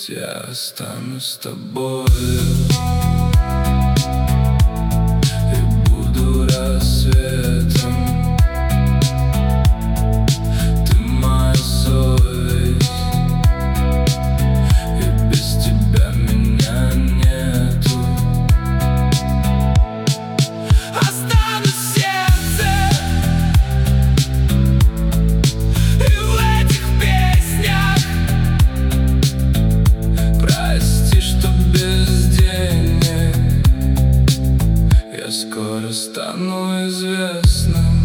я останусь с тобой и буду рассветом. Ты моя совесть, и без тебя меня нету. Останусь в сердце и в этих песнях. Прости, что без денег я скоро стану известным.